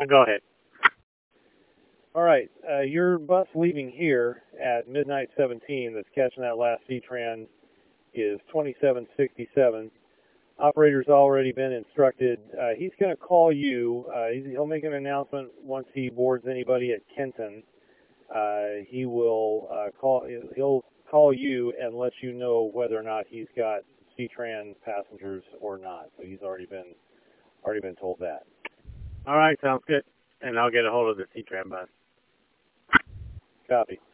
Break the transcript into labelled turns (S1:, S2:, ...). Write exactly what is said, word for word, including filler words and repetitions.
S1: Go ahead.
S2: All right, uh, your bus leaving here at midnight seventeen that's catching that last C-Tran is twenty-seven sixty-seven. Operator's already been instructed. Uh, he's going to call you. Uh, he's, he'll make an announcement once he boards anybody at Kenton. Uh, he will uh, call. He'll call you and let you know whether or not he's got C-Tran passengers or not. So he's already been already been told that.
S1: All right, sounds good. And I'll get a hold of the C-Tran bus.
S2: Copy.